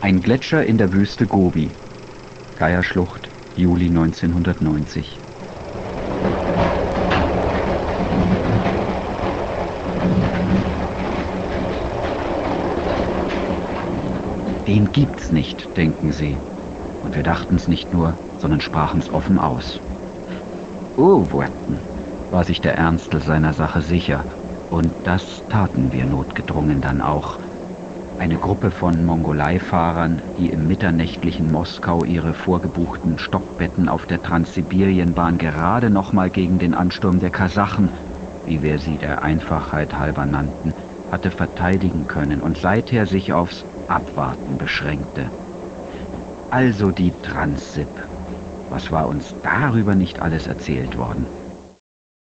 Ein Gletscher in der Wüste Gobi. Geierschlucht, Juli 1990. Den gibt's nicht, denken sie. Und wir dachten's nicht nur, sondern sprachen's offen aus. Wurten, war sich der Ernstl seiner Sache sicher. Und das taten wir notgedrungen dann auch. Eine Gruppe von Mongolei-Fahrern, die im mitternächtlichen Moskau ihre vorgebuchten Stockbetten auf der Transsibirienbahn gerade noch mal gegen den Ansturm der Kasachen, wie wir sie der Einfachheit halber nannten, hatte verteidigen können und seither sich aufs Abwarten beschränkte. Also die Transsib. Was war uns darüber nicht alles erzählt worden?